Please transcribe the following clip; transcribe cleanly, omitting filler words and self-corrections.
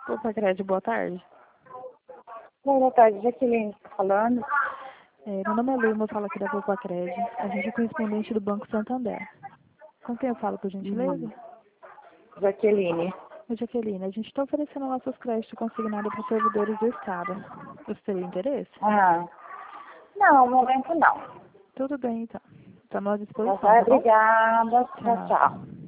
Opa, Crédito, boa tarde. Boa tarde, Jaqueline tá falando. Meu nome é Lu, eu falo aqui da Poupa Crédito. A gente é correspondente do Banco Santander. Com quem eu falo, por gentileza? Jaqueline. Oi, Jaqueline, a gente está oferecendo nossos créditos consignados para servidores do Estado. Você teria interesse? Não, no momento não. Tudo bem, então. Estamos à disposição, Tá, tá bom? obrigada. Tchau, tchau.